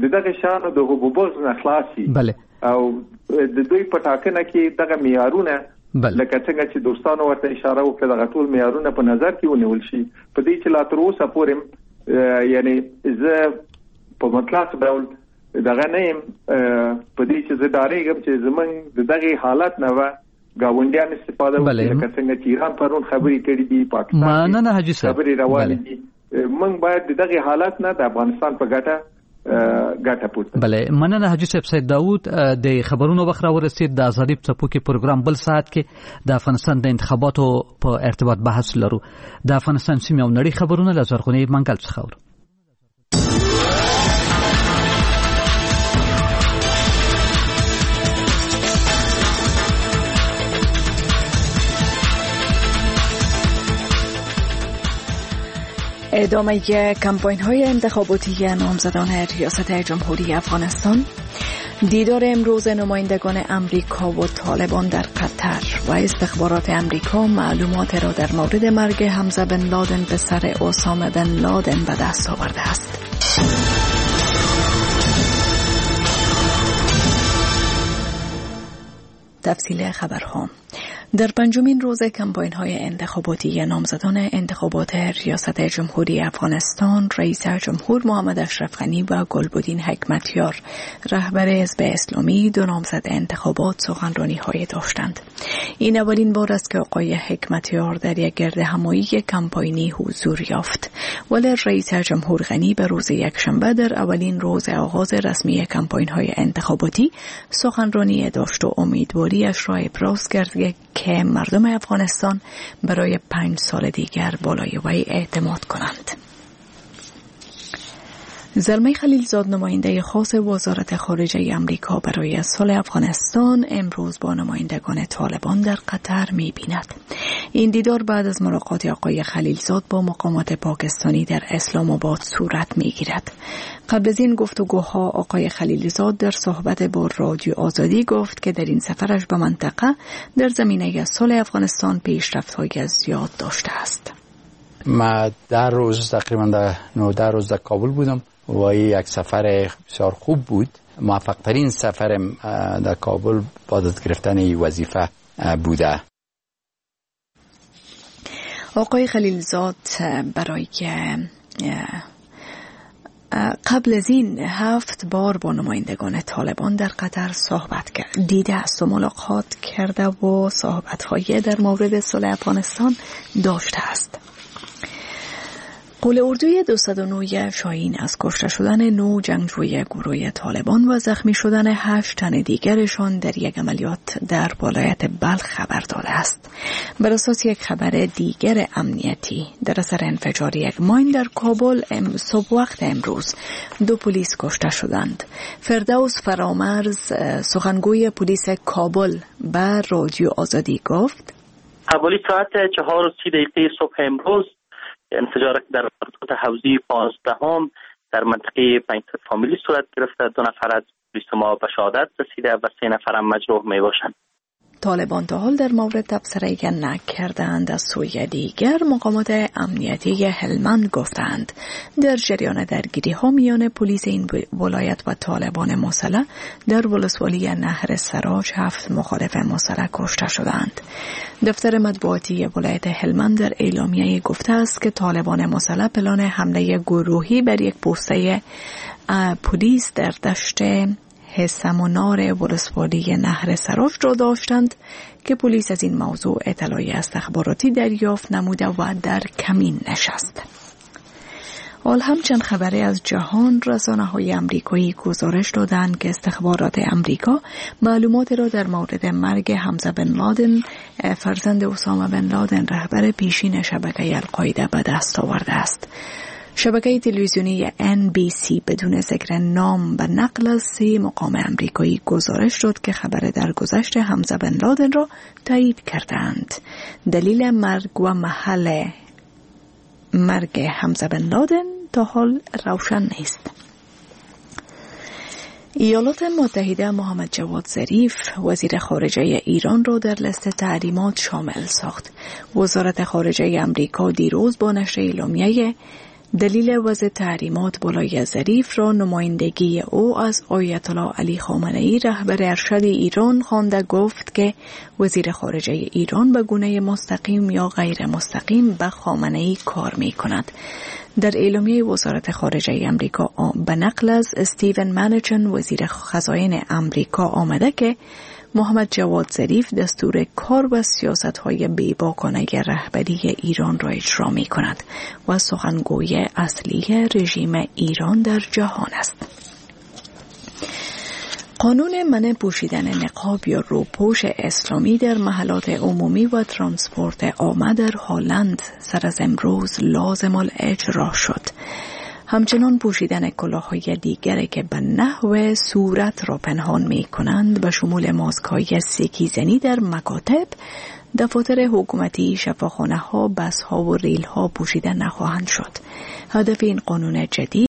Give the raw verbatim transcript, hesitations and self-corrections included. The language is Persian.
د دغه شانو د حبوبات نه خلاصي بله او د دوی په ټاکنه کې دغه معیارونه لکه څنګه چې دوستانو ورته اشاره وکړه دغه ټول معیارونه په نظر کې ونیول شي په دې چې لا تر اوسه پورې یعنی زه په مطلق ډول دغه نه يم په دې چې زه ډارېږم چې زمونږ د دغه حالت نه و گاونډیان استفاده وکړي لکه څنګه چې ایران پرون خبرې کړې دي پاکستان نه نه حاجی صاحب خبرې روانې دي موږ باید دغه حالت نه د افغانستان په ګټه ګټه پورته بله مننه حاجی صاحب. سید داوود د خبرونو وخت را ورسید د ازادي په څپو کې پروګرام بل ساعت کې د افغانستان د انتخاباتو په ارتباط بحث لرو. د افغانستان سیمه او نړۍ خبرونه له زرغونې منګل څخه اورو. ادامه کمپاین های انتخاباتی نامزدان ریاست جمهوری افغانستان، دیدار امروز نمایندگان امریکا و طالبان در قطر و استخبارات امریکا معلومات را در مورد مرگ حمزه بن لادن پسر اسامه بن لادن به دست آورده است. تفصیل خبرها. در پنجمین روز کمپاین‌های انتخاباتی نامزدان انتخابات ریاست جمهوری افغانستان، رئیس جمهور محمد اشرف غنی و گلبدین حکمتیار رهبر حزب اسلامی دو نامزد انتخابات سخنرانی‌های داشتند. این اولین بار است که آقای حکمتیار در یک گردهمایی کمپاینی حضور یافت. ولی رئیس جمهور غنی به روز یکشنبه در اولین روز آغاز رسمی کمپاین‌های انتخاباتی سخنرانی داشت و امیدواریش را ابراز کرد که مردم افغانستان برای پنج سال دیگر بالای وی اعتماد کنند. زلمه خلیلزاد نماینده خاص وزارت خارجه امریکا برای سال افغانستان امروز با نمایندگان طالبان در قطر می بیند. این دیدار بعد از ملاقات آقای خلیلزاد با مقامات پاکستانی در اسلام آباد صورت می گیرد. قبل از این گفتگوها آقای خلیلزاد در صحبت با رادیو آزادی گفت که در این سفرش به منطقه در زمینه سال افغانستان پیشرفت‌های زیاد داشته است. ما در روز تقریبا در نوده روز در کابل بودم و یک سفر بسیار خوب بود. موفق ترین سفر در کابل با دست گرفتن این وظیفه بوده. آقای خلیلزاد برای قبل از این هفت بار با نمایندگان طالبان در قطر صحبت کرد، دیده است و ملاقات کرده و صحبت‌های در مورد صلح افغانستان داشته است. قول اردوی دویست و نه شاهین از کشته شدن نو جنگجوی گروه طالبان و زخمی شدن هشت تن دیگرشان در یک عملیات در ولایت بلخ خبر داده است. بر اساس یک خبر دیگر امنیتی، در اثر انفجار یک ماین در کابل صبح وقت امروز دو پلیس کشته شدند. فردوس فرامرز سخنگوی پلیس کابل به رادیو آزادی گفت: حوالی ساعت چهار و سی دقیقه صبح امروز انفجار در منطقه حوزه پانزدهم در منطقه پنج فامیلی صورت گرفته. دو نفر از پلیس ما به شهادت رسیده و سه نفر هم مجروح می باشند. طالبان تا حال در مورد تبصره نکردند. از سوی دیگر مقامات امنیتی هلمند گفتند در جریان درگیری ها میان پلیس این ولایت و طالبان مسلح در ولسوالی نهر سراج هفت مخالف مسلح کشته شدند. دفتر مطبوعاتی ولایت هلمند در اعلامیه گفته است که طالبان مسلح پلان حمله گروهی بر یک پوسته پلیس در دشت حسم و نار ولسوالی نهر سراج را داشتند که پلیس از این موضوع اطلاعی استخباراتی دریافت نموده و در کمین نشست. حال همچنین خبری از جهان، رسانه‌های آمریکایی گزارش دادند که استخبارات آمریکا معلومات را در مورد مرگ حمزه بن لادن فرزند اسامه بن لادن رهبر پیشین شبکه القاعده به دست آورده است. شبکه تلویزیونی ان بی سی بدون ذکر نام و نقل از سه مقام آمریکایی گزارش داد که خبر درگذشت حمزه بن لادن را تایید کردند. دلیل مرگ و محل مرگ حمزه بن لادن تا حال روشن نیست. ایالات متحده محمد جواد ظریف وزیر خارجه ایران را در لیست تحریمات شامل ساخت. وزارت خارجه آمریکا دیروز با نشر اعلامیه دلیل وضع تحریمات بالای ظریف را نمایندگی او از آیت الله علی خامنه‌ای رهبر ارشد ایران خوانده گفت که وزیر خارجه ایران به گونه مستقیم یا غیر مستقیم به خامنه‌ای کار می کند. در اعلامیه وزارت خارجه امریکا به نقل از استیون منوچن وزیر خزاین امریکا آمده که محمد جواد ظریف دستور کار و سیاست‌های بی‌باکانه رهبری ایران را اجرا می‌کند و سخنگوی اصلی رژیم ایران در جهان است. قانون منع پوشیدن نقاب یا روپوش اسلامی در محلات عمومی و ترانسپورت عامه در هلند سر از امروز لازم الاجرا شد. همچنان پوشیدن کلاه‌های دیگری که به نحو صورت را پنهان می کنند به شمول ماسک‌های سکیزنی در مکاتب، دفاتر حکومتی، شفاخانه‌ها، بس‌ها و ریل‌ها پوشیده نخواهند شد. هدف این قانون جدید